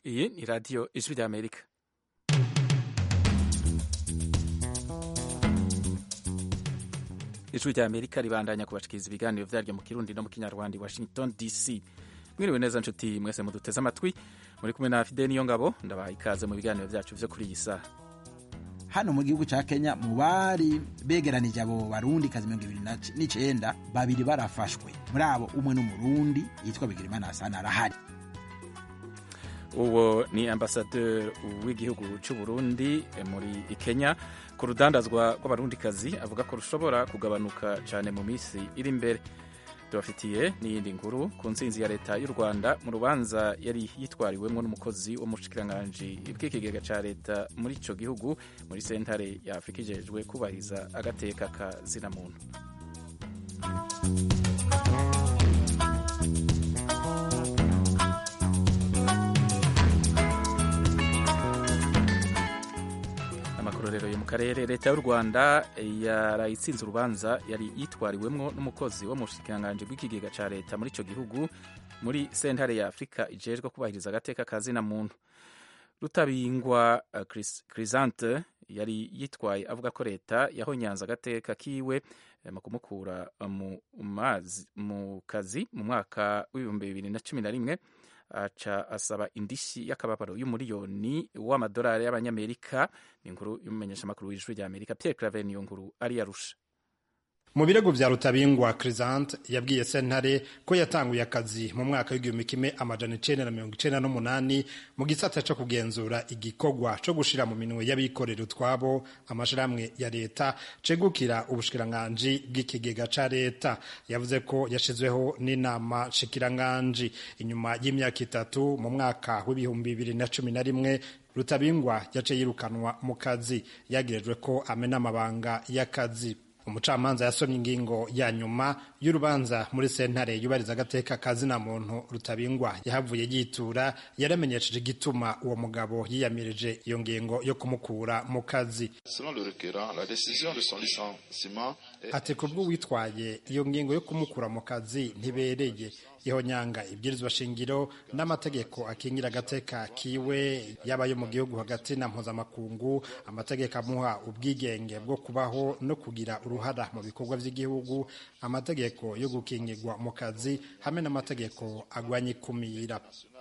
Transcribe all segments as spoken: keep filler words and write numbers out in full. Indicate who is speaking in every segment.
Speaker 1: Iyi ni radiyo ijwi ry'Amerika. Ijwi ry'Amerika ribandanya kubashikiriza ibiganiro vyaryo mu Kirundi no mu Kinyarwanda i Washington D C. Mwiriwe neza nshuti mwese muduteze amatwi, muri kumwe na Fidel Niyongabo, ndabaha ikaze mu biganiro vyacu vyo kuri iyi saha.
Speaker 2: Hano mu gihugu ca Kenya mu bari begeranije abo barundi kazi mirongo ibiri n'icenda babiri barafashwe, muri abo umwe n'umurundi yitwa Bigirimana Hassan arahari.
Speaker 1: Uwo ni ambasaderi w'igihugu c'u Burundi muri Kenya ku rudandazwa rw'abarundikazi, avuga ko rushobora kugabanuka cane mu misi iri imbere. Tubafitiye n'iyindi nkuru ku ntsinzi ya leta y'u Rwanda mu rubanza yari yitwariwemwo n'umukozi wo mu bushikiranganji bw'ikigega ca leta muri ico gihugu muri sentare ya Afrika ijejwe kubahiriza agateka ka zina muntu. Rero yo mu karere, leta y'u Rwanda yarayitsinze urubanza yari yitwariwemwo n'umukozi wo mu bushikiranganji bw'ikigega ca leta muri ico gihugu muri sentare ya Afrika ijejwe kubahiriza agateka ka zina muntu. Rutabingwa Crisante yari yitwaye avuga ko leta yahonyanze agateka kiwe mu kumukura mu mazi mu kazi mu mwaka w'ibihumbi bibiri na cumi na rimwe, aca asaba indishi y'akababaro y'umuriyoni w'amadolari y'abanyamerika. Ni inkuru y'umumenyeshamakuru w'ijwi ry'Amerika Pierre Claver niyo nkuru ari yarusha.
Speaker 3: Mu birego vya Rutabingwa Crisante yabwiye sentare ko yatanguye akazi mu mwaka w'igihumbi kimwe amajana icenda na mirongo icenda n'umunani mu gisata co kugenzura igikorwa co gushira mu minwe y'abikorera utwabo amashirahamwe ya leta cegukira ubushikiranganji bw'ikigega ca leta. Yavuze ko yashizweho n'inama shikiranganji inyuma y'imyaka itatu. Mu mwaka w'ibihumbi bibiri na cumi na rimwe Rutabingwa yace yirukanwa mu kazi yagirejwe ko amena amabanga y'akazi. Umucamanza yasomye ingingo ya nyuma y'urubanza muri sentare yubariza agateka ka zina muntu. Rutabingwa yahavuye yitura, yaramenyesheje igituma uwo mugabo yiyamirije iyo ngingo yo kumukura mu kazi. Ati kubwo witwaye iyo ngingo yo kumukura mu kazi ntibereye, ihonyanga ibwirizwa shingiro n'amategeko akingira agateka kiwe yaba yo mu gihugu hagati na mpuzamakungu, amategeko amuha ubwigenge bwo kubaho no kugira uruhara mu bikorwa vy'igihugu, amategeko yo gukingirwa mu kazi hamwe n'amategeko agwanya ikumira.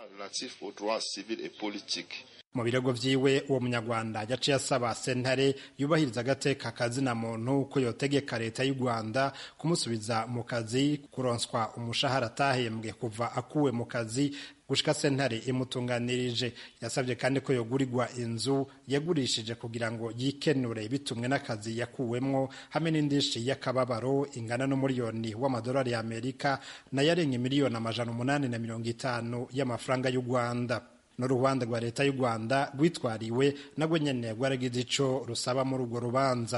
Speaker 3: Mu birego vyiwe uwo munyarwanda yaciye asaba sentare yubahiriza agateka ka zina muntu ko yotegeka leta y'u Rwanda kumusubiza mu kazi, kuronswa umushahara atahembwe kuva akuwe mu kazi gushika sentare imutunganirije. Yasabye kandi ko yogurirwa inzu yagurishije kugira ngo yikenure bitumwe n'akazi yakuwemwo, hamwe n'indishi y'akababaro ingana n'umuriyoni w'amadolari ya Amerika na yarenga miliyoni amajana umunani na mirongo itanu y'amafaranga y'u Rwanda. N'uruhande rwa leta y'u Rwanda rwitwariwe nagwe nyene rwaragize ico rusaba muri urwo rubanza.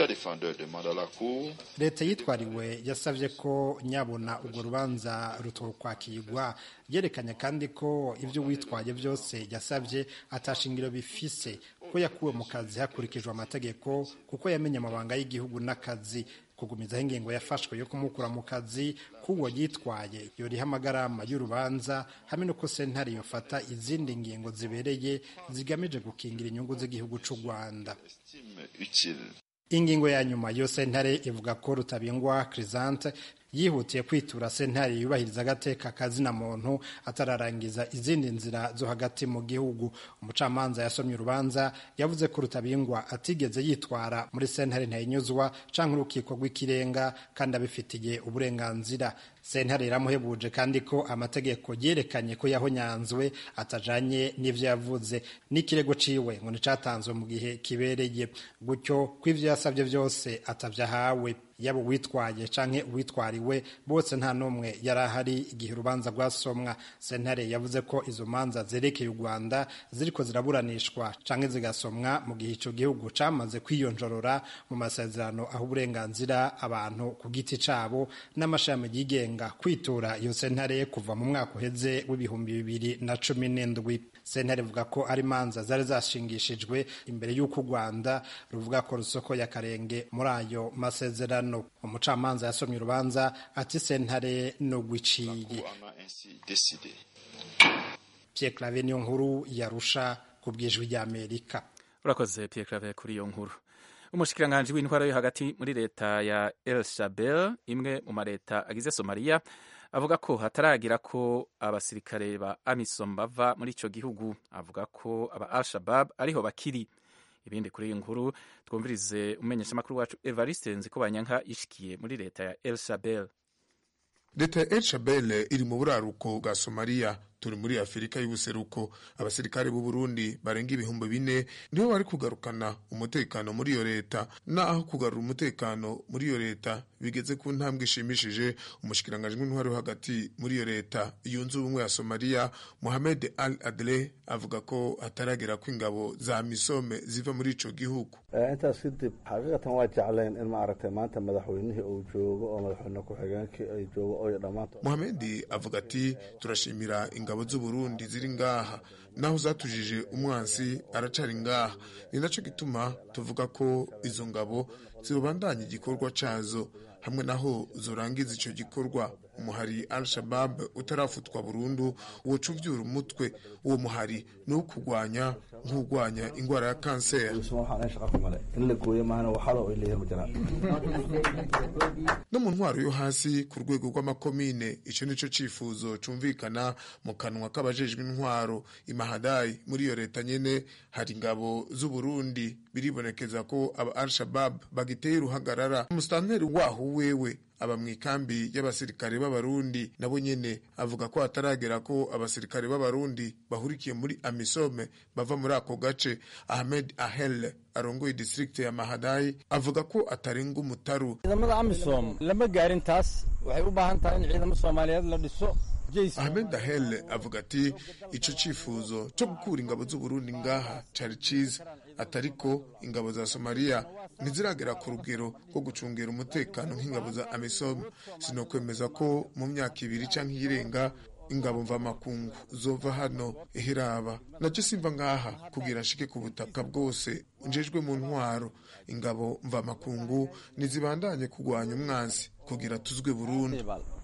Speaker 3: Leta yitwariwe yasavye ko nyabona urwo rubanza rutokwakirwa, yerekanye kandi ko ivyo witwaye vyose yasavye atashingiro bifise, ko yakuwe mu kazi hakurikijwe amategeko kuko yamenye amabanga y'igihugu n'akazi. Kugumizaho ingingo yafashwe yo kumukura mu kazi kuwo yitwaye yoriha amagarama y'urubanza, hamwe nuko sentare yofata izindi ngingo zibereye zigamije gukingira inyungu z'igihugu c'u Rwanda. Ingingo ya nyuma yo sentare ivuga ko Rutabingwa Crisante yihutiye kwitura sentare yubahiriza agateka ka zina muntu atararangiza izindi nzira zo hagati mu gihugu. Umucamanza yasomye urubanza yavuze ko Rutabingwa atigeze yitwara muri sentare ntayinyuzwa canke urukiko rw'ikirenga kandi abifitiye uburenganzira. Sentare iramuhebuje kandi ko amategeko yerekanye ko yahonyanzwe atajanye n'ivyo yavuze, n'ikirego ciwe ngo nicatanzwe mu gihe kibereye, gutyo ko ivyo yasavye vyose atavyahawe. Yabo witwaye canke uwitwariwe bose nta numwe yarahari igihe urubanza rwasomwa. Sentare yavuze ko izo manza zerekeye u Rwanda ziriko ziraburanishwa canke zigasomwa mu gihe ico gihugu camaze kwiyonjorora mu masezerano aho uburenganzira abantu ku giti cabo n'amashami yigenga kwitura iyo sentare kuva mu mwaka uheze w'ibihumbi bibiri na cumi n'indwi. Sentare ivuga ko ari manza zari zashingishijwe imbere y'uko u Rwanda ruvuga ko rusoko ya karenge muri ayo masezerano. Umucamanza yasomye urubanza ati sentare no gwiciye. Pierre Claver niyo nkuru yarusha ku bwijwi rya Amerika.
Speaker 1: Urakoze Pierre Claver kuri iyo nkuru. Umushikiranganji w'intwaro yo hagati muri leta ya El Shabelle, imwe mu mareta agize Somalia, avuga ko hataragira ko abasirikare ba AMISOM bava muri ico gihugu. Avuga ko aba Al-Shabaab ariho bakiri. Ibindi kuri iyi nkuru twumvirize umenyeshamakuru wacu Evariste Nzikobanyanka yishikiye muri leta ya El Shabelle.
Speaker 4: Leta ya El Shabelle iri mu buraruko bwa Somalia, turi muri Afurika y'ubuseruko. Abasirikare b'u Burundi barenga ibihumbi bine nibo bari kugarukana umutekano muri iyo leta, naho kugarura umutekano muri iyo leta bigeze ku ntambwe ishimishije. Umushikiranganji w'intwaro yo hagati muri iyo leta yunze ubumwe ya Somalia, Mohamed Al Adle, avuga ko ataragera ko ingabo za AMISOM ziva muri ico gihugu.
Speaker 5: intaas kadib xaqiiqatan waa jecleen in maaragtay maanta madaxweynihii uu joogo oo madaxweyne ku-xigeenkii ay joogo oo dhamaanto.
Speaker 4: Mohamed avuga ati turashimira ingabo z'u Burundi ziri ngaha, naho zatujije umwansi aracari ngaha. Ni naco gituma tuvuga ko izo ngabo zibandanya igikorwa cazo, hamwe naho zorangiza ico gikorwa umuhari Al-Shabaab utarafutwa burundu woca uvyura umutwe. Uwo muhari ni ukugwanya nk'ugwanya ingwara ya kanseri. No mu ntwaro yo hasi ku rwego rw'amakomine, ico nico cifuzo cumvikana mu kanwa k'abajejwe intwaro imahadayi. Muri iyo leta nyene hari ingabo z'u Burundi, biribonekeza ko aba Al-Shabaab bagiteye uruhagarara. Umustanteri waho wewe aba mwikambi y'abasirikare b'abarundi, nabo nyene avuga ko ataragera ko abasirikare b'abarundi bahurikiye muri AMISOM bava muri ako gace. Ahmed Ahel arongoye district ya Mahadai avuga ko atarenga umutaru.
Speaker 6: Ciidamada AMISOM lama gaarin taas, waxay u baahan tahay in ciidamada Soomaaliyeed la dhiso.
Speaker 4: Ahmed Ahel avuga ati ico cifuzo cyo gukura ingabo z'u Burundi ngaha cari ciza, atariko ingabo za Somalia ntiziragera ku rugero rwo gucungera umutekano nk'ingabo za AMISOM. Sinokwemeza ko mu myaka ibiri canke irenga ingabo mva makungu zova hano ehiraba. Naje simva ngaha kugira nshike ku butaka bwose njejwe mu ntwaro. Ingabo mva makungu nizibandanye kugwanya umwansi kugira tuzwe Burundi.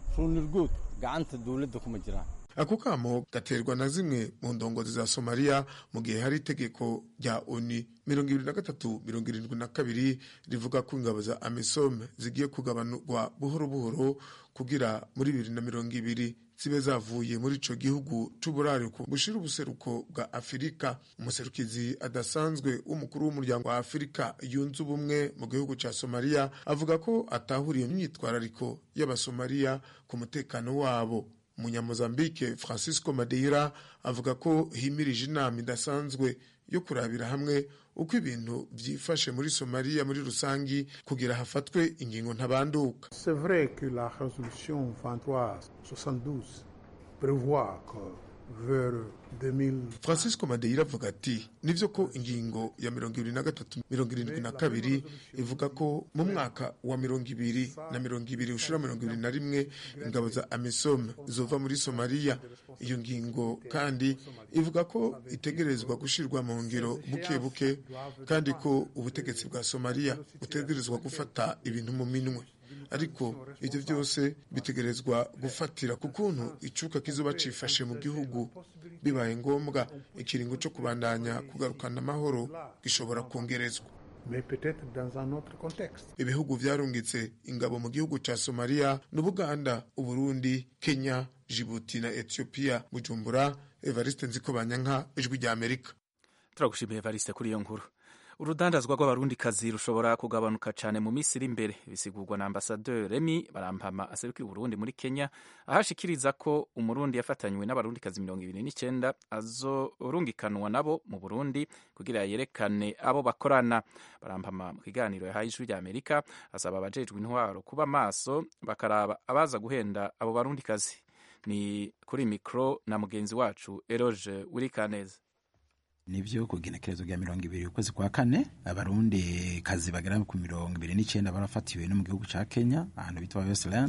Speaker 6: gacanta dawladda kuma jiraan.
Speaker 4: Ako kamo gaterwa na zimwe mu ndongozi za Somalia mu gihe hari itegeko rya ONU mirongo ibiri na gatatu mirongo irindwi na kabiri rivuga ko ingabo za AMISOM zigiye kugabanurwa buhoro buhoro kugira muri bibiri na mirongo ibiri zibe zavuye muri ico gihugu c'uburaruko bushira ubuseruko bwa Afurika. Umuserukizi adasanzwe w'umukuru w'umuryango wa Afurika yunze ubumwe mu gihugu ca Somalia avuga ko atahuriye imyitwarariko y'abasomalia ku mutekano wabo. Munyamozambique Francisco Madeira avuga ko himirije inama idasanzwe yo kurabira hamwe uko ibintu vyifashe muri Somalia muri rusangi kugira hafatwe ingingo ntabanduka.
Speaker 7: C'est vrai que la résolution vingt-trois soixante-douze prévoit que vers deux mille.
Speaker 4: Francisco Madeira avuga ati nivyo ko ingingo ya mirongo ibiri na gatatu mirongo irindwi na kabiri ivuga ko mu mwaka wa mirongo ibiri na mirongo ibiri ushira mirongo ibiri na rimwe ingabo za AMISOM zova muri Somalia. Iyo ngingo kandi ivuga ko itegerezwa gushirwa mu ngiro buke buke, kandi ko ubutegetsi bwa Somalia butegerezwa gufata ibintu mu minwe. Ariko ivyo byose bitegerezwa gufatira ku kuntu icuka kizoba cifashe mu gihugu. Bibaye ngombwa ikiringo cyo kubandanya kugarukana amahoro gishobora kongerezwa.
Speaker 7: Mais peut-être dans un autre contexte.
Speaker 4: Ibihugu vyarungitse ingabo mu gihugu ca Somalia n'Ubuganda, Uburundi, Kenya, Djibouti na Ethiopia. Bujumbura, Evariste Nzikobanyanka, Ijwi rya Amerika.
Speaker 1: Turagushimiye Evariste kuri iyo nkuru. Urudandazwa rw'abarundikazi rushobora kugabanuka cyane mu minsi iri imbere, bisigurwa na Ambassadeur Remy Barampama aserukira Burundi muri Kenya, ahashikiriza ko umurundi yafatanywe n'abarundikazi mirongo ibiri n'icenda azorungikanwa nabo mu Burundi kugira yerekane abo bakorana. Barampama mu kiganiro yahaye Ijwi rya Amerika asaba abajejwe intwaro kuba maso bakaraba abaza guhenda abo barundikazi. Ni kuri mikro na mugenzi wacu Eroge Wirikaneza.
Speaker 2: Nivyo ku genekerezo rya mirongo ibiri ukwezi kwa kane abarundi kazi bagera ku mirongo ibiri n'icenda barafatiwe no mu gihugu ca Kenya ahantu bitwa Westland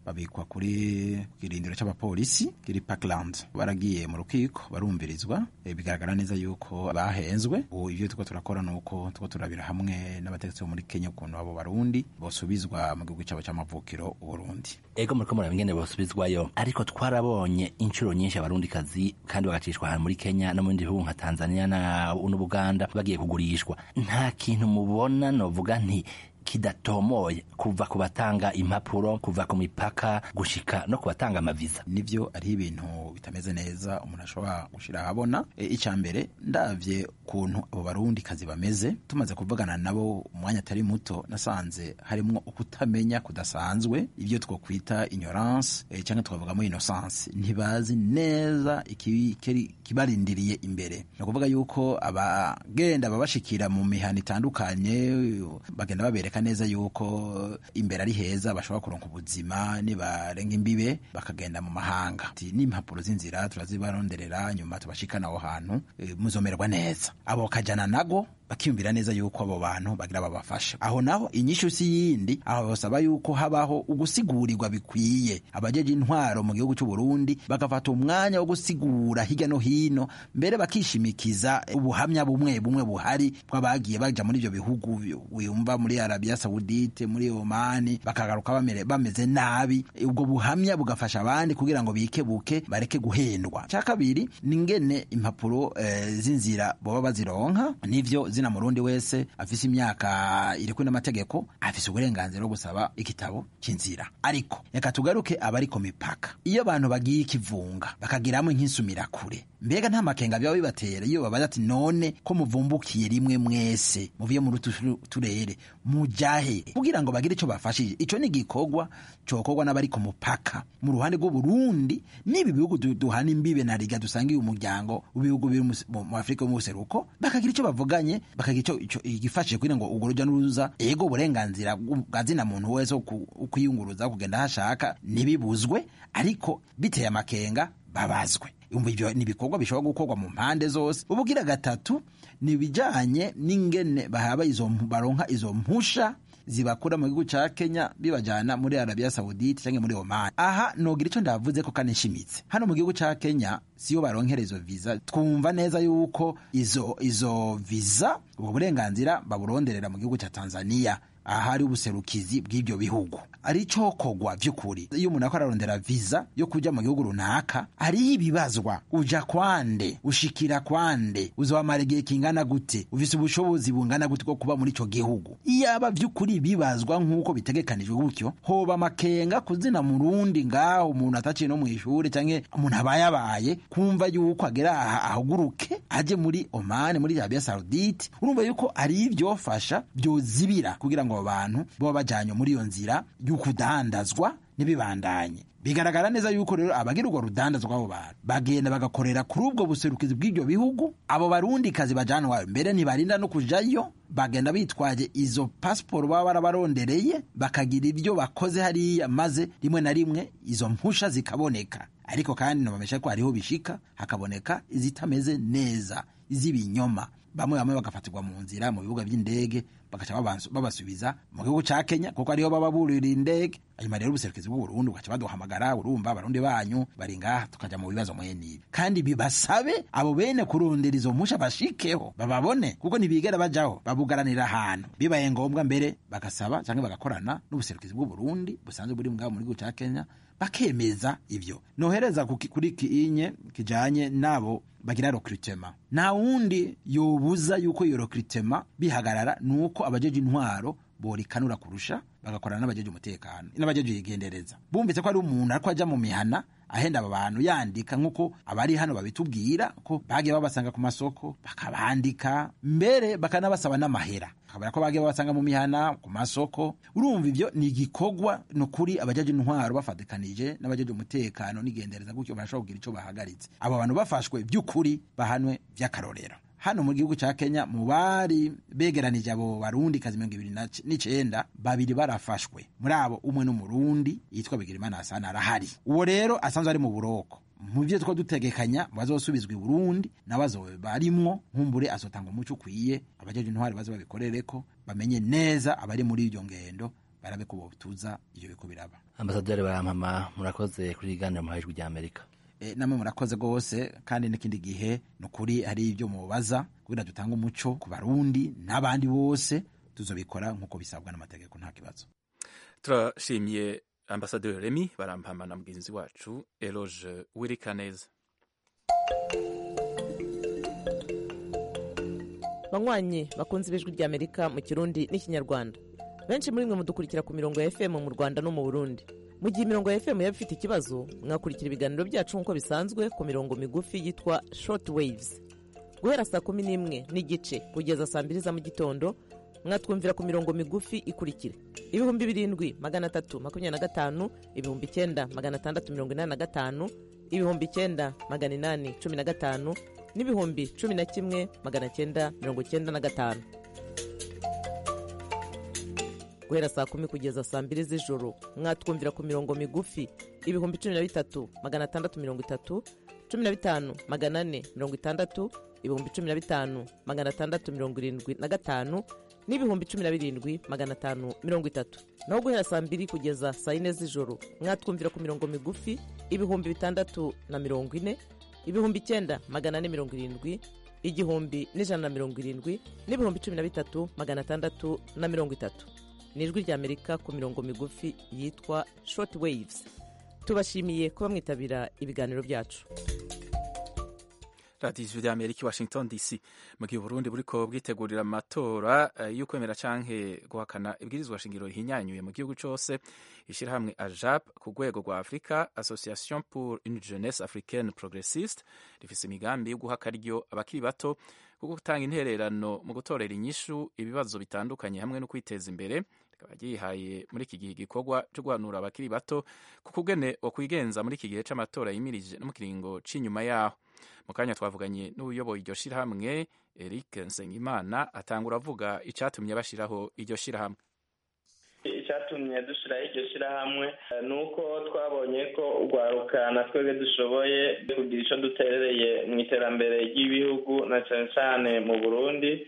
Speaker 2: babikwa kuri kirindiro c'abapolisi kiri Parkland baragiye mu rukiko barumvirizwa e, bigaragara neza yuko bahenzwe. Ubu ivyo tuko turakora nuko tuko turabira hamwe n'abategetsi bo muri Kenya ukuntu abo barundi bosubizwa mu gihugu cyabo c'amavukiro Burundi.
Speaker 8: Ego muri ko murabingene bosubizwayo, ariko twarabonye inshuro nyinshi abarundi kazi kandi bagacishwa hano muri Kenya no mu bindi bihugu nka Tanzania na n'Ubuganda bagiye kugurishwa. Nta kintu mubona novuga nti kidatomoye kuva ku batanga impapuro, kuva ku mipaka gushika no kubatanga amaviza?
Speaker 2: Nivyo ari ibintu bitameze neza umuntu ashobora gushira habona. E, icambere ndavye kuntu abo barundi kazi bameze, tumaze kuvugana nabo umwanya atari muto, nasanze harimo ukutamenya kudasanzwe, ivyo twokwita ignorance e, cyangwa twavugamo innocence. Ntibazi neza ikibarindiriye imbere. No kuvuga yuko abagenda babashikira mu mihana itandukanye bagenda babereka neza yuko imbere ari heza, bashobora kuronka ubuzima nibarenga imbibe bakagenda mu mahanga. N'impapuro z'inzira turazibaronderera, nyuma tubashikana aho hantu e, muzomerwa neza. Abo kajana nago bakiyumvira neza yuko abo bantu bagira babafasha. Aho naho inyishu si yindi, aho basaba yuko habaho ugusigurirwa bikwiye. Abajeje intwaro mu gihugu cy'u Burundi bagafata umwanya wo gusigura hirya no hino, mbere bakishimikiza ubuhamya bumwe bumwe buhari bw'abagiye baja muri ibyo bihugu wiyumva muri Arabia Saudite, muri Oman, bakagaruka bamere bameze nabi. Ubwo buhamya bugafasha abandi kugira ngo bikebuke bareke guhendwa. Cya kabiri ningene impapuro e, zinzira boba bazironka. Nivyo zina murundi wese afise imyaka iriko n'amategeko afise uburenganzira bwo gusaba igitabo cy'inzira. Ariko reka tugaruke abari ku mipaka. Iyo abantu bagiye ikivunga bakagiramo nk'insumira kure, mbega nta makenga bya bibatera iyo babaza ati none ko muvumbukiye rimwe mwese muviye mu turere mujahe kugira ngo bagire ico bafashije? Ico ni gikorwa cokogwa n'abari ku mupaka mu ruhande rw'u Burundi nibi bihugu duhana imbibe na riga dusangiye umuryango ubihugu biri mu Afrika mu seruko, bakagira ico bavuganye, bakagira ico igifashije kugira ngo uguruja n'uruza ego uburenganzira bwazina muntu wese ukuyunguruza kugenda hashaka nibibuzwe, ariko biteye amakenga babazwe. Umva ivyo nibikorwa bishobora gukorwa mu mpande zose. Ubugira gatatu nibijanye n'ingene bahaba izo baronka izo mpusha zibakura mu gihugu ca Kenya bibajana muri Arabia Saudite cyangwa muri Oman. Aha nogira ico ndavuze ko kane nshimitse. Hano mu gihugu ca Kenya siyo baronkera izo visa. Twumva neza yuko izo izo visa ubwo burenganzira baburonderera mu gihugu ca Tanzania, ahari ubuserukizi bw'ibyo bihugu. Ari cyo kogwa vy'ukuri iyo umuntu akararondera visa yo kuja mu gihugu runaka, ari ibibazwa uja kwande, ushikira kwande, uzobamara igihe kingana gute, ufise ubushobozi bungana gute ko kuba muri ico gihugu. Iyaba vy'ukuri bibazwa nk'uko bitegekanijwe gutyo, hoba makenga kuzina murundi ngaho umuntu ataciye no mw'ishure canke umuntu abayabaye kumva yuko agera aha ahuguruke aje muri Oman, muri Arabia Saudite. Urumva yuko ari ivyofasha byozibira kugira ngo abantu bo bajanye muri iyo nzira y'ukudandazwa nibibandanye. Bigaragara neza yuko rero abagira urwo rudandazwa abo bantu bagenda bagakorera kuri ubwo buserukizi bw'ibyo bihugu. Abo barundi kazi bajanwa mbere ntibarinda no kujayo, bagenda bitwaje izo passport baba barabarondereye, bakagira ibyo bakoze hariya, maze rimwe na rimwe izo mpusha zikaboneka. Ariko kandi nabamesha ko hariho bishika hakaboneka izitameze neza, izibinyoma. Bamwe bamwe bagafatirwa mu nzira mu bibuga by'indege bagaca babasubiza mu gihugu ca Kenya kuko ariho baba burira indege. Hanyuma rero ubuserukizi bw'u Burundi bagaca baduhamagara, urumva abarundi banyu bari ngaha, tukaja mu bibazo mwene kandi bibasabe abo bene kurondera izo mpusha bashikeho bababone, kuko nibigera bajaho babugaranira ahantu. Bibaye ngombwa mbere bagasaba canke bagakorana n'ubuserukizi bw'u Burundi busanzwe buri ngaho mu gihugu ca Kenya bakemeza ivyo. Nohereza kuri kiinye kijanye nabo bagira recruitment. Na wundi yobuza yuko iyo recruitment bihagarara nuko abajeje intwaro borikanura kurusha bagakorana n'abajeje umutekano n'abajeje yigendereza. Bumvise ko ari umuntu ariko aja mu mihana ahenda aba bantu yandika nkuko abari hano babitubwira ko bagiye babasanga ku masoko bakabandika, mbere bakanabasaba n'amahera kabara ko bagiye babasanga mu mihana ku masoko. Urumva ivyo ni igikogwa no kuri abajeje intwaro bafatikanije n'abajeje umutekano n'igendereza gutyo barashobora kugira ico bahagaritse. Abo bantu bafashwe by'ukuri bahanwe vy'akarorero. Hano mu gihugu ca Kenya mu bari begeranije abo barundi kazi mirongo ibiri n'icenda babiri barafashwe. Muri abo umwe n'umurundi yitwa Bigirimana Asana arahari. Uwo rero asanzwe ari mu buroko. Mu byo two dutegekanya bazosubizwa i Burundi nabazobe barimwo, nkumbure azotanga umuco ukwiye abajeje intwari bazo babikorereko bamenye neza abari muri iyo ngendo barabe ko botuza iyo biko biraba.
Speaker 8: Ambasaderi Barampama, murakoze kuri iganiro mu Ijwi ry'Amerika.
Speaker 2: E, namwe murakoze gose kandi n'ikindi gihe nukuri hari ibyo mubaza kugira dutanga umuco ku barundi n'abandi bose tuzobikora nkuko bisabwa n'amategeko nta kibazo.
Speaker 1: Turashimye Ambasaderi Remy Barampama na mugenzi wacu Eloge Wirikaneza.
Speaker 9: Banywanyi bakunze Ijwi ry'Amerika mu Kirundi n'Ikinyarwanda, benshi muri mwe mudukurikira ku mirongo ya F M mu Rwanda no mu Burundi. Mu gihe imirongo ya F M yaba ifite ikibazo, mwakurikira ibiganiro byacu nk'uko bisanzwe ku mirongo migufi yitwa short waves. Guhera saa kumi n'imwe n'igice kugeza saa mbiri za mu gitondo, mwatwumvira ku mirongo migufi ikurikira: ibihumbi birindwi magana atatu makumyabiri na gatanu, ibihumbi icyenda magana atandatu mirongo inani na gatanu, ibihumbi icyenda magana inani cumi na gatanu, n'ibihumbi cumi na kimwe magana cyenda mirongo cyenda na gatanu. Guhera saa kumi kugeza saa mbiri z'ijoro, mwatwumvira ku mirongo migufi ibihumbi cumi na bitatu magana atandatu mirongo itatu, cumi na bitanu magana ane mirongo itandatu, ibihumbi cumi na bitanu magana atandatu mirongo irindwi na gatanu, n'ibihumbi cumi na birindwi magana atanu mirongo itatu. Naho guhera saa mbiri kugeza saa yine z'ijoro, mwatwumvira ku mirongo migufi ibihumbi bitandatu na mirongo ine, ibihumbi icyenda magana ane mirongo irindwi, igihumbi n'ijana na mirongo irindwi, n'ibihumbi cumi na bitatu magana atandatu na mirongo itatu. Ni Ijwi ry'Amerika ku mirongo migufi yitwa short waves. Tubashimiye kuba mwitabira ibiganiro byacu.
Speaker 1: Radio Ijwi ry'Amerika Washington D C. Mu gihe Burundi buriko bwitegurira amatora uh, y'ukwemera canke guhakana ibwirizwa shingiro rihinyanyuye mu gihugu cose, ishirahamwe A J A P ku rwego rwa Afrika, Association pour une jeunesse africaine progressiste, rifise imigambi yo guha akaryo abakiri bato kuko gutanga intererano mu gutorera inyishu ibibazo bitandukanye hamwe no kwiteza imbere. Rikaba ryihaye muri iki gihe igikorwa cyo guhanura abakiri bato ku kugene okwigenza muri iki gihe c'amatora yimirije no mu kiringo c'inyuma yaho. Mu kanya twavuganye n'uyoboye iryo shirahamwe Eric Nsengimana, atangura avuga icatumye bashiraho iryo shirahamwe.
Speaker 10: Icyatumye dushiraho iryo shirahamwe nuko twabonye ko urwaruka na twebwe dushoboye kugira ico duterereye mu iterambere ry'ibihugu na cyane cyane mu Burundi.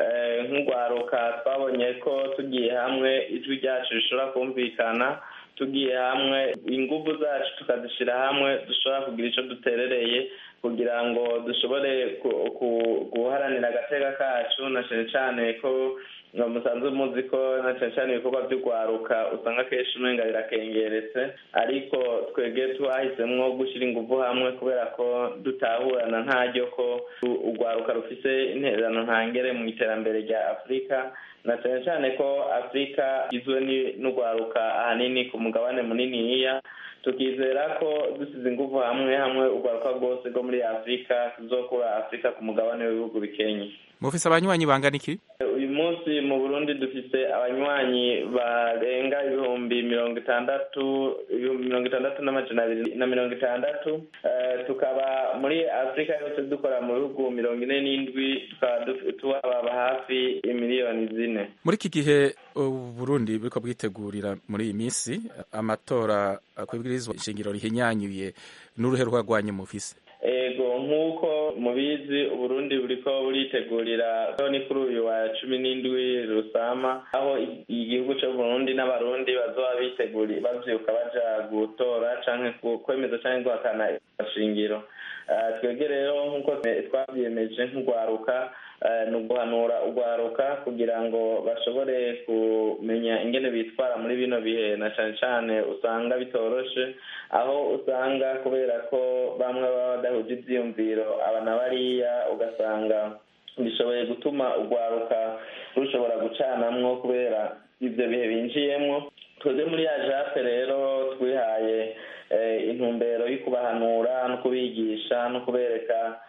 Speaker 10: Nk'urwaruka twabonye ko tugiye hamwe ijwi ryacu rishobora kumvikana, tugiye hamwe ingufu zacu tukazishira hamwe dushobora kugira ico duterereye kugira ngo dushobore guharanira agateka kacu, na cyane cyane ko musanzwe muzi ko na cyane cyane ibikorwa by'urwaruka usanga kenshi umenga birakengeretse, ariko twebwe twahisemwo gushyira ingufu hamwe kubera ko dutahurana ntaryo ko urwaruka rufise intererano ntangere mu iterambere rya Afurika, na cyane cyane ko Afurika igizwe n'urwaruka ahanini ku mugabane muniniya. Tukizera ko dusize ingufu hamwe hamwe urwaruka rwose rwo muri Afurika tuzokura Afurika ku mugabane w'ibihugu bikenye.
Speaker 1: Mufise abanywanyi bangana iki?
Speaker 10: Uyu munsi mu Burundi dufise abanywanyi barenga ibihumbi mirongo itandatu ibihumbi mirongo itandatu n'amajana abiri na mirongo itandatu. Uh, tukaba muri Afurika yose dukora mu bihugu mirongo ine n'indwi, tukaba tuwababa hafi imiliyoni zine.
Speaker 1: Muri iki gihe Burundi buriko bwitegurira muri iyi minsi amatora kwibwirizwa shingiro rihinyanyuye, n'uruhe rwagwanye mufise?
Speaker 10: Ego nk'uko mubizi Uburundi buriko buritegurira ni kuri uyu wa cumi n'indwi Rusama, aho igihugu cyo Burundi n'abarundi bazoba biteguri bavyuka baja gutora canke kwemeza canke guhakana ishingiro. Uh, twebwe rero nk'uko twavyiyemeje nk'urwaruka ni uguhanura urwaruka kugira ngo bashobore kumenya ingene bitwara muri bino bihe, na cyane cyane usanga bitoroshe, aho usanga kubera ko bamwe baba badahuje ivyiyumviro aba na bariya, ugasanga bishoboye gutuma urwaruka rushobora gucanamwo kubera ivyo bihe binjiyemwo. Twebwe muri A J A P rero twihaye intumbero yo kubahanura no kubigisha no kubereka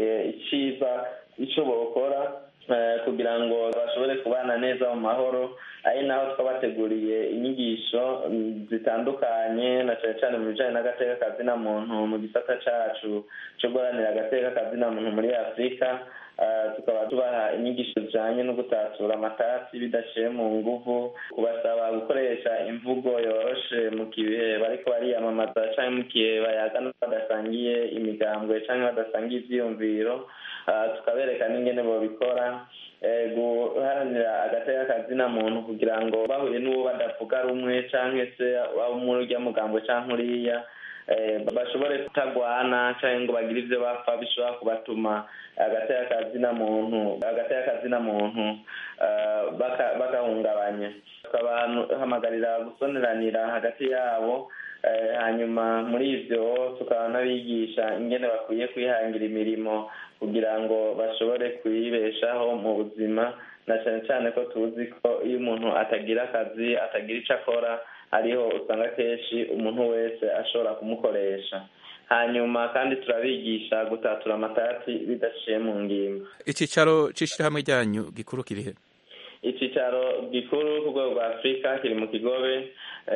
Speaker 10: iciza ico bokora kugira ngo bashobore kubana neza mu mahoro, ari naho twabateguriye inyigisho zitandukanye na cyane cyane mu bijanye n'agateka kazina muntu mu gisata cacu co guharanira agateka kazina muntu muri Afurika. Uh, tukaba tubaha inyigisho zijanye no gutatura amatasi bidaciye mu nguvu, kubasaba gukoresha imvugo yoroshe mu kibihe bariko bariyamamaza canke mu kihe bayagana badasangiye imigambwe canke badasangiye ivyiyumviro. Uh, tukabereka n'ingene bobikora guharanira agateka kazina muntu kugira ngo bahuye n'uwo badavuga rumwe canke se abo muri urya mugambo canke uriya bashobore kutagwana canke ngo bagire ivyo bapfa bishobora kubatuma agateka kazina muntu agateka kazina muntu bagahungabanya. Tukabahamagarira gusoneranira hagati yabo, hanyuma muri ivyo tukaba n'abigisha ingene bakwiye kwihangira imirimo kugira ngo bashobore kwibeshaho mu buzima, na cyane cyane ko tuzi ko iyo umuntu atagira akazi atagira ico akora ariho usanga kenshi umuntu wese ashobora kumukoresha. Hanyuma kandi turabigisha gutatura amatati bidaciye mu ngimba.
Speaker 1: Icicaro c'ishirahamwe ryanyu gikuru kirihe?
Speaker 10: Icicaro gikuru ku rwego rwa Afurika kiri mu Kigobe,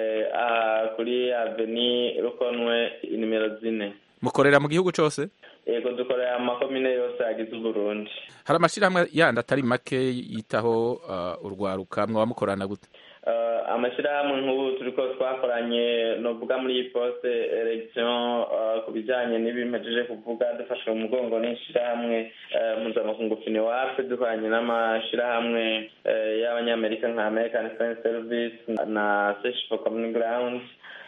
Speaker 10: kuri aveni Rukonwe nimero zine.
Speaker 1: Mukorera mu gihugu cose?
Speaker 10: Yego, dukorera mu makomine yose agize Uburundi.
Speaker 1: Hari amashirahamwe yandi atari make yitaho uh, urwaruka mwaba mukorana gute?
Speaker 10: Uh, amashirahamwe nk'ubu turiko twakoranye novuga muri iyi poste election uh, ku bijanye n'ibimejeje kuvuga dufashwe mu mugongo n'ishirahamwe uh, mpuzamakungu FINEWAP, dukoranye n'amashirahamwe uh, y'abanyamerika nka American Friends Service na Search for Common Ground.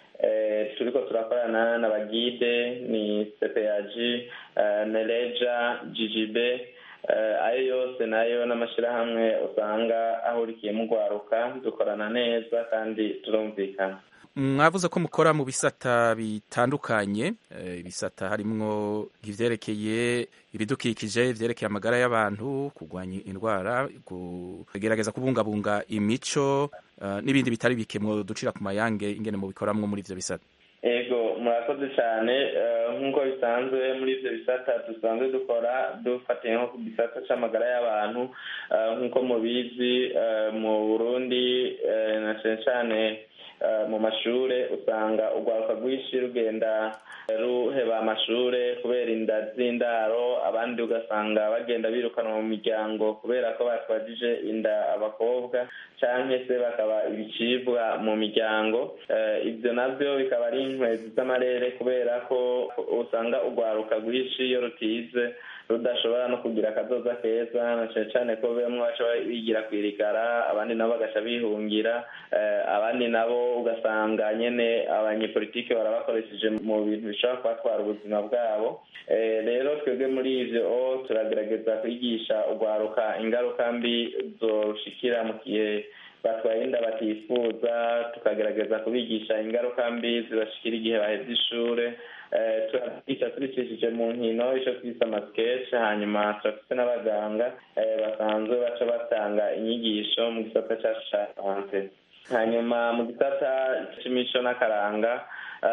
Speaker 10: Eh, turiko turakorana n'abagide ni C P A G, uh, Neleja, G G B, uh, ayo yose nayo n'amashirahamwe usanga ahurikiye mu gwaruka, dukorana neza kandi turumvikana.
Speaker 1: Mwavuze ko mukora mu bisata bitandukanye, ibisata harimwo ivyerekeye ibidukikije, ivyerekeye amagara y'abantu, kugwanya indwara, kugerageza kubungabunga imico, uh, n'ibindi bitari bike mwo ducira ku mayange ingene mu bikoramwo muri ivyo bisata.
Speaker 10: Ego, murakoze cyane. Nk'uko bisanzwe muri ivyo bisata dusanzwe dukora dufatiye nko ku bisata c'amagara y'abantu, nk'uko mubizi mu Burundi na cyane cyane mu mashure usanga urwaruka rwinshi rugenda ruheba amashure kubera inda z'indaro, abandi ugasanga bagenda birukanwa mu miryango kubera ko batwajije inda abakobwa canke se bakaba ibicibwa mu miryango. Ivyo navyo bikaba ari inkwezi z'amarere kubera ko usanga urwaruka rwinshi iyo rutize rudashobora no kugira akazoza keza, na cane cane ko bamwe baca bigira kwirigara, abandi nabo bagaca bihungira, abandi nabo ugasanga nyene abanyepolitike barabakoresheje mu bintu bishobora kubatwara ubuzima bwabo. Rero twebwe muri ivyo turagerageza kwigisha urwaruka ingaruka mbi zoshikira mu gihe batwaye inda batifuza, tukagerageza kubigisha ingaruka mbi zibashikira igihe baheze ishure. Turabigisha tubicishije mu nkino ico twise amasketch, hanyuma turafise n'abaganga basanzwe baca batanga inyigisho mu gisata ca sante. Hanyuma mu gisata c'imico n'akaranga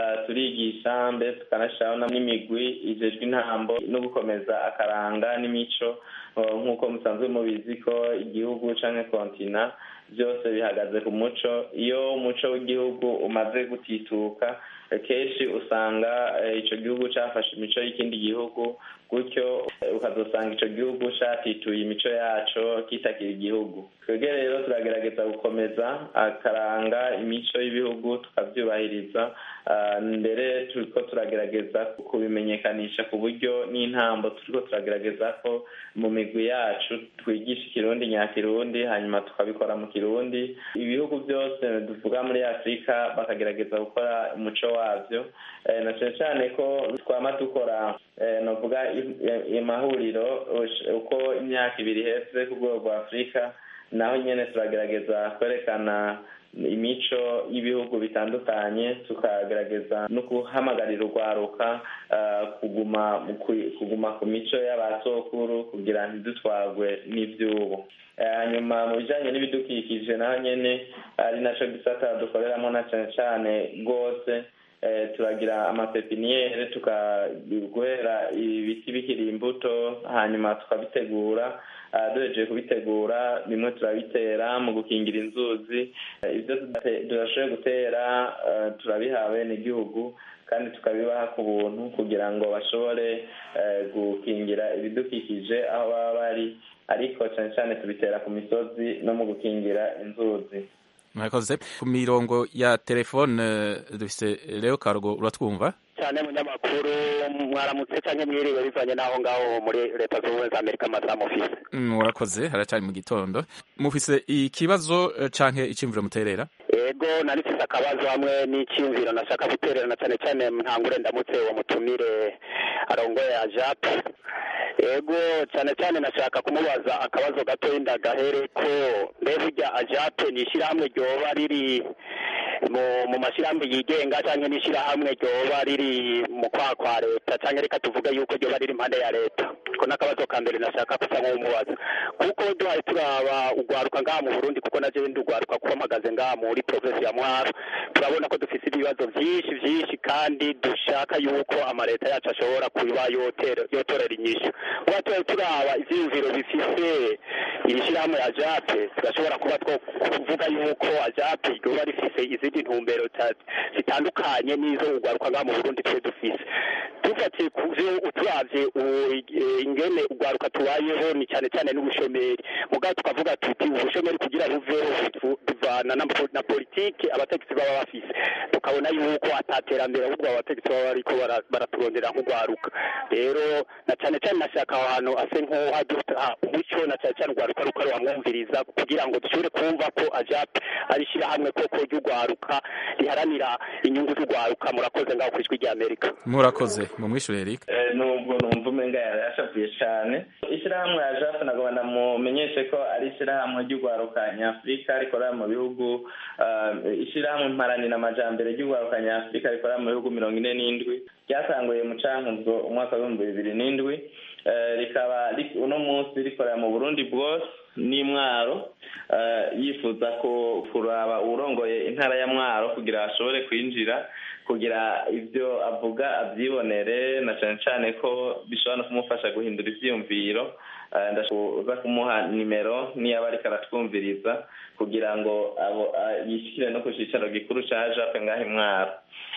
Speaker 10: turigisha mbese tukanashiraho n'imigwi ijejwe intambo no gukomeza akaranga n'imico, nk'uko musanzwe mubizi ko igihugu canke kontina byose bihagaze ku muco. Iyo umuco w'igihugu umaze gutituka kenshi usanga ico gihugu cafashe imico y'ikindi gihugu, gutyo ukazosanga ico gihugu catituye imico yaco kitakira igihugu. Twebwe rero turagerageza gukomeza akaranga imico y'ibihugu tukavyubahiriza, mbere turiko turagerageza kubimenyekanisha ku buryo n'intambo turiko turagerageza ko mu migwi yacu twigisha ikirundi nyakirundi, hanyuma tukabikora mu kirundi. Ibihugu byose duvuga muri Afurika bakagerageza gukora umuco wavyo, na cane cane ko twama dukora novuga imahuriro uko imyaka ibiri iheze ku rwego rwa Afurika, naho nyene turagerageza kwerekana imico y'ibihugu bitandukanye, tukagerageza no guhamagarira urwaruka kuguma kuguma ku mico y'abasokuru kugira ntidutwarwe n'ivyubu. Hanyuma mu bijanye n'ibidukikije naho nyene ari naco gisata dukoreramo na cane cane rwose. Turagira amapepiniere tukaguhera ibiti bikiri imbuto, hanyuma tukabitegura. Duhejeje kubitegura bimwe turabitera mu gukingira inzuzi. Ivyo tudashoboye gutera turabiha bene igihugu kandi tukabibaha ku buntu kugira ngo bashobore gukingira ibidukikije aho baba bari, ariko cyane cyane tubitera ku misozi no mu gukingira inzuzi.
Speaker 1: Murakoze. Ku mirongo ya telefone dufise Leo Karugo, uratwumva?
Speaker 10: Cyane
Speaker 11: cyane munyamakuru, mwaramutse cyane mwiriwe bivanye naho ngaho muri leta zunze ubumwe za Amerika amasaha mufise.
Speaker 1: Murakoze, haracyari mu gitondo. Mufise ikibazo canke icimviro muterera?
Speaker 11: Ego narifise akabazo hamwe n'icimviro nashaka guterera na cyane cyane ntangure ndamutse uwo mutumire arongoye AJAP. Ego cyane cyane nashaka kumubaza akabazo gato indagahere ko mbere rya AJAP ni ishyirahamwe ryoba riri mu mu mashyirahamwe yigenga cyangwa n'ishyirahamwe ryoba riri mu kwa kwa leta cyangwa reka tuvuge yuko ryoba riri impande ya leta. Ko n'akabazo ka mbere nashaka kusa nk'umubaza kuko duhaye turaba ugwaruka ngaha mu Burundi kuko naje ndi ugwaruka kuba mpagaze ngaha muri province ya Mwaro, turabona ko dufite ibibazo byinshi byinshi kandi dushaka yuko amaleta yacu ashobora kuba yotera yotorera inyishu. Ubwo turaba ivyumviro bifise ibishyirahamwe AJAP tugashobora kuba two kuvuga yuko AJAP ryoba rifise izindi ntumbero zitandukanye n'izo ugwaruka ngaha mu Burundi twe dufise. Tufatiye kuvyo uturavye ingene ugwaruka tubayeho ni cyane cyane n'ubushomeri, mugabo tukavuga tuti ubushomeri kugira buveho bivana na politike abategetsi baba bafise, tukabona yuko ataterambere ahubwo abategetsi baba bariko baraturondera nk'ugwaruka. Rero na cyane cyane nashaka ahantu ase nko haduta umuco na cyane cyane ugwaruka ruko rwamwumviriza kugira ngo dushobore kumva ko AJAP ari shirahamwe koko ry'ugwaruka riharanira inyungu z'ugwaruka. Murakoze ngaho kuri rya Amerika.
Speaker 1: Murakoze mu mwishure Eric.
Speaker 10: Eh nubwo numva umenga yashavuye cyane. Ishyirahamwe AJAP nagomba ndamumenyeshe ko ari ishyirahamwe ry'ugwaruka nyafrika rikorera mu bihugu ishyirahamwe mparanira amajambere ry'ugwaruka nyafrika rikorera mu bihugu mirongo ine n'indwi ryatanguye mu cankuzo umwaka wa bibiri n'indwi, rikaba uno munsi rikorera mu Burundi bwose n'Imwaro, yifuza ko kuraba urongoye intara ya Mwaro kugira ashobore kwinjira kugira ibyo avuga abyibonere, na cyane cyane ko bishobora no kumufasha guhindura ivyiyumviro. Ndashobora kumuha nimero niyo aba ariko aratwumviriza kugira ngo abo yishikire no ku cicaro gikuru ca AJAP ngaho Imwaro.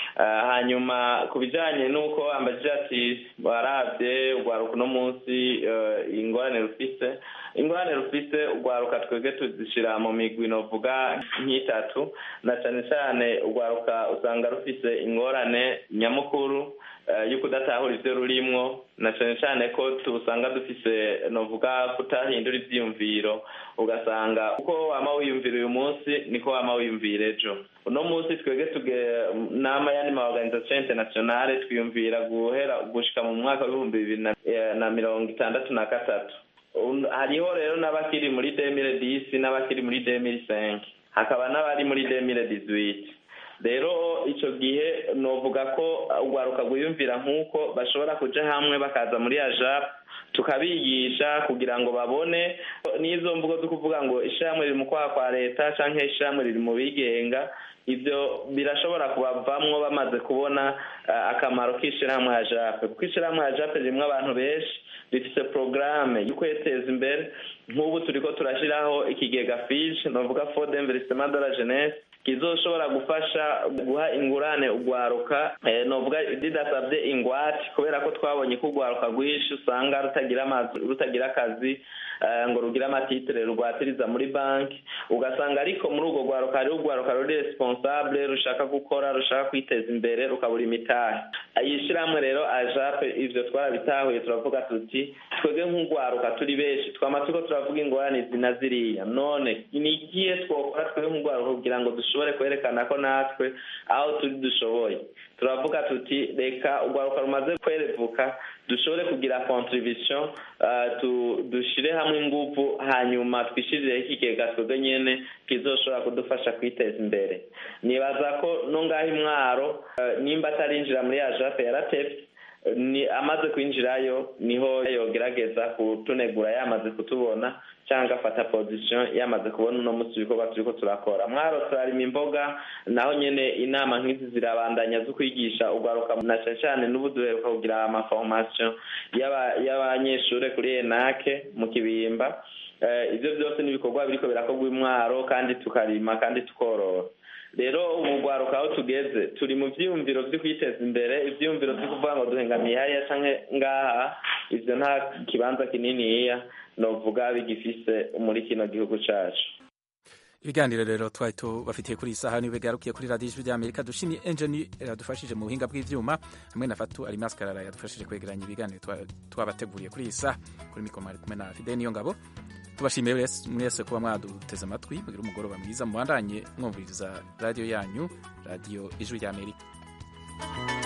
Speaker 10: Hanyuma ku bijanye n'uko ambajije ati baravye ugwaruka uno munsi ingorane rufise ingorane rufise ugwaruka twebwe tuzishira mu migwi novuga nk'itatu, na cyane cyane ugwaruka usanga rufise ingorane nyamukuru yuko udatahura ivyo rurimwo, na cyane cyane ko tusanga dufise novuga kutahindura ivyiyumviro, ugasanga uko wama wiyumvira uyu munsi niko wama wiyumvira ejo. Uno munsi twebwe tuge nama yani ma organisation internationale twiyumvira guhera gushika mu mwaka wa ibihumbi bibiri na mirongo itandatu na gatatu. Hariho rero n'abakiri muri deux mille dix n'abakiri muri deux mille cinq, hakaba n'abari muri deux mille dix-huit. Rero ico gihe novuga ko ugwaruka gwiyumvira nkuko bashobora kuja hamwe bakaza muri AJAP tukabigisha kugira ngo babone n'izo mvugo zo kuvuga ngo ishamwe riri mu kwa kwa leta canke ishamwe riri mu bigenga, ivyo birashobora kubavamwo bamaze kubona uh, akamaro k'ishyirahamwe AJAP. Kuko ishyirahamwe AJAP rimwe abantu benshi rifise programme yo kweteza imbere, nk'ubu turiko turashiraho ikigega Fije novuga Fond d'Investissement de la Jeunesse kizoshobora gufasha guha ingurane ugwaruka eh, novuga didasabye ingwate, kubera ko twabonye ko ugwaruka rwishi usanga rutagira amazi rutagira akazi uh, ngo rugira amatitre rugwatiriza muri banki, ugasanga ariko muri ugo gwaruka ari ugwaruka ruri responsable rushaka gukora rushaka kwiteza imbere rukabura imitahe. Ayishiramwe rero AJAP ivyo twarabitahuye turavuga tuti twege nk'ugwaruka turi benshi twama tuko turavuga ingorane zina ziriya, none nigiye twokora twege nk'ugwaruka kugira ngo dushobore kwerekana ko natwe aho turi dushoboye. Turavuga tuti reka ugwaruka rumaze kwerevuka dushobore kugira contribution uh, tu dushire hamwe ingufu, hanyuma twishirire ikigega twege nyene kizoshobora kudufasha kwiteza imbere. Nibaza ko no ngaho Imwaro uh, nimba atarinjira muri AJAP yaratevye, ni amaze kwinjirayo niho yogerageza kutunegura yamaze kutubona cyangwa afata position yamaze kubona uno munsi ibikorwa turiko turakora. Mwaro turarima imboga, naho nyene inama nk'izi zirabandanya zo kwigisha ugwaruka na cyane n'ubuduheruka kugira ama formation y'abanyeshure kuri Enake mu Kibimba. Uh, ivyo byose nibikorwa biriko birakorwa Imwaro kandi tukarima kandi tukorora. Rero ubugwaruka aho tugeze turi mu vyiyumviro vyo kwiteza imbere, ivyiyumviro vyo kuvuga ngo duhengamiye hariya canke ngaha, ivyo nta kibanza kinini iya novuga bigifise muri kino gihugu cacu.
Speaker 1: ibiganiro rero twari tubafitiye kuri iyi saha niwe garukiye kuri radiyo ijwi ry'amerika dushimiye enjeni yadufashije mu buhinga bw'ivyuma hamwe na fatu alimas karara yadufashije kwegeranya ibiganiro twabateguriye kuri iyi saha kuri mikoro mwari kumwe na fide niyo ngabo tubashimiye mwese kuba mwaduteze amatwi mugira umugoroba mwiza mubandanye mwumviriza radiyo yanyu radiyo ijwi ry'amerika